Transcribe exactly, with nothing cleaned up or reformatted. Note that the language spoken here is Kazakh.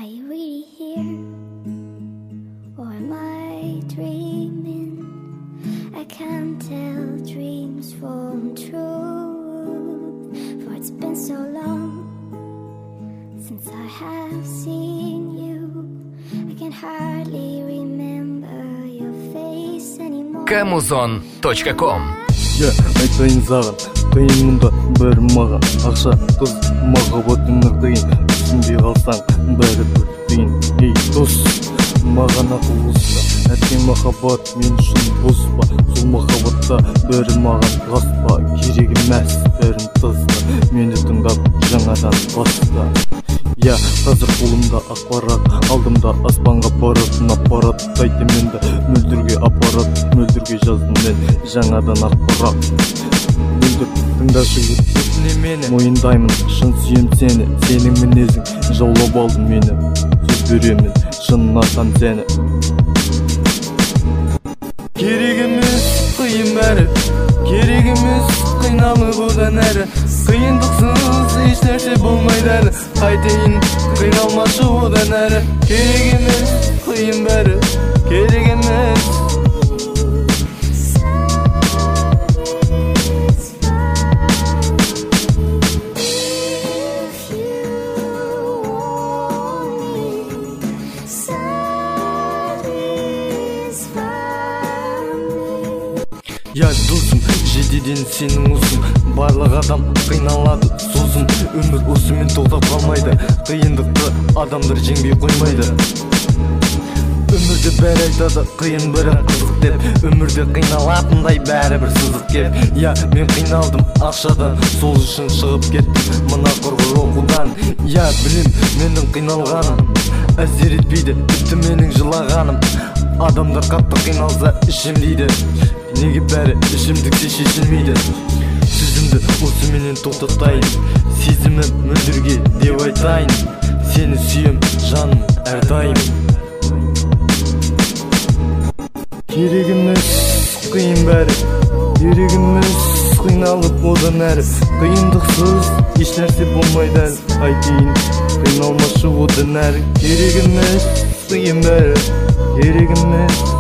you really here? Or am I dreaming? I can't tell dreams from truth, for it's been so long since I have seen you. I can hardly remember your face anymore. Камузон точка ком. Я айтайын саған, қиын мұнда бәрі маған. Ақша, қыз, махаббат өмір қиын. Түсінбей қалсаң, бәрі бір тиын. Ей, дос, маған ақыл ұста. Әттең махаббат мен үшін бос па? Сол махаббатта бәрі маған ғас па? Керек емес бәрін тасты. Мені тыңдап жаңадан баста. Я қазір қолымда ақпарат, алдымда аспанға баратын аппарат. Қайтем енді мөлдірге аппарат, мөлдірге жаздым мен жаңадан ақпарат. Мөлдір тыңдашы өтіне мені, мойындаймын, шын сүйем сені. Сенің мінезің жаулап алды мені, сөз беремін, шыннан сені. Керек емес қиын бәрі, керек емес қиналып одан әрі. Қиындықсыз еш нәрсе болмайды әлі, қайтейін қиналмашы одан әрі. Керек емес қиын бәрі, керек емес. Я досым, жетеден сенің ұсым. Барлық адам қиналады сосын. Өмір осымен тоқтап қалмайды, қиындықты адамдар жеңбей қоймайды. Өмірде бәрі айтады қиын бірақ қызық деп, өмірде қиналатындай бәрі бір сызық кеп. Я мен қиналдым ақшадан, сол үшін шығып кеттім мына құрғыр оқудан. Я білем менің қиналғаным әсер етпейді, тіпті менің жылағаным. Адамдар қатты қиналса ішім дейді, неге бәрі ішімдікте шешілмейді. Сөзімді осыменен тоқтатайын, сезімім мөлдірге деп айтайын. Сені сүйем жаным әрдайым. Керек емес қиын бәрі, керек емес қиналып одан әрі. Қиындықсыз еш нәрсе болмайды әлі, қайтейін қиналмашы одан әрі. Керек емес қиын бәрі, керек емес.